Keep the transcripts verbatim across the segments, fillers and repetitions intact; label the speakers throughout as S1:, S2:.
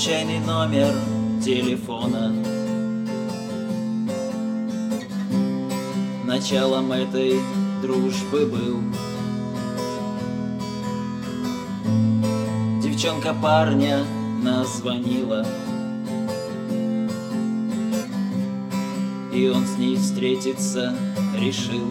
S1: случайный номер телефона. Началом этой дружбы был. Девчонка парня назвонила, и он с ней встретиться решил.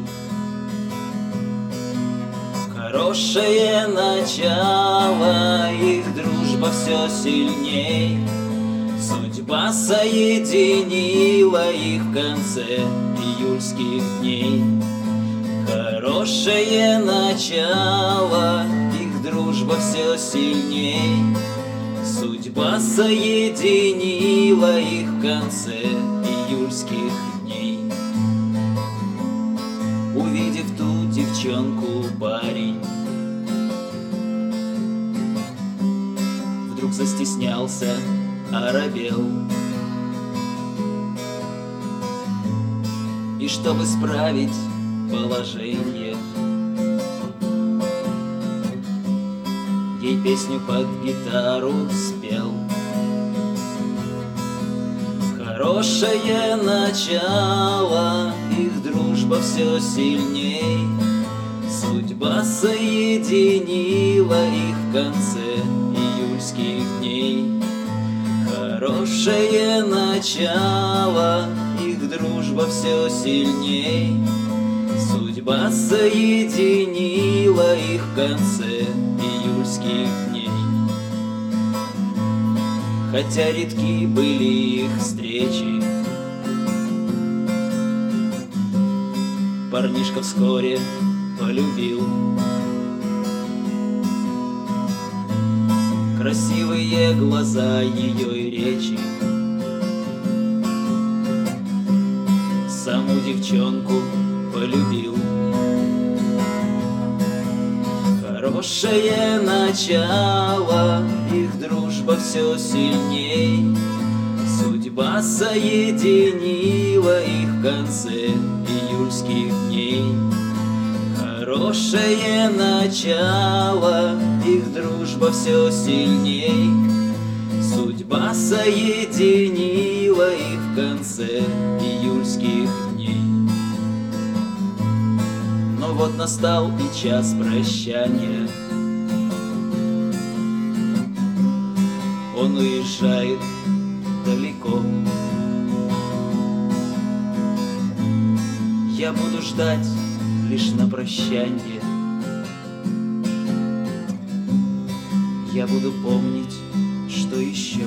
S1: Хорошее начало, их дружба все сильней. Судьба соединила их в конце июльских дней. Хорошее начало, их дружба все сильней. Судьба соединила их в конце июльских дней. Увидев ту девчонку, парень вдруг застеснялся, оробел. И чтобы исправить положение, ей песню под гитару спел. Хорошее начало, их дружба все сильней. Судьба соединила их в конце июльских дней. Хорошее начало, их дружба все сильней. Судьба соединила их в конце июльских дней. Хотя редки были их встречи, парнишка вскоре полюбил. Красивые глаза ее и речи, саму девчонку полюбил. Хорошее начало, их дружба все сильней. Судьба соединила их в конце июльских дней. Хорошее начало, их дружба все сильней. Судьба соединила их в конце июльских дней. Но вот настал и час прощания. Он уезжает далеко. Я буду ждать лишь на прощанье. Я буду помнить, что еще.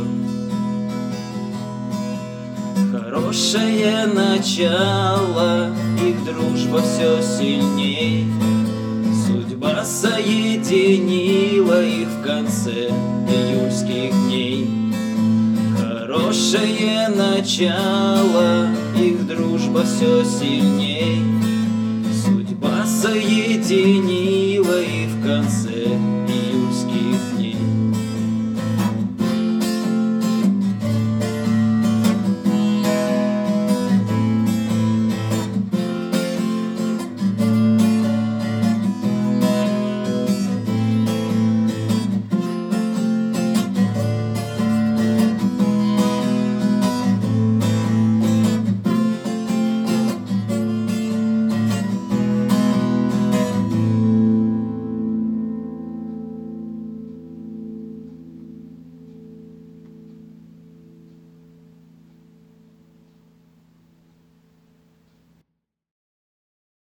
S1: Хорошее начало, их дружба все сильней. Судьба соединила их в конце июльских дней. Хорошее начало, их дружба все сильней. Судьба соединила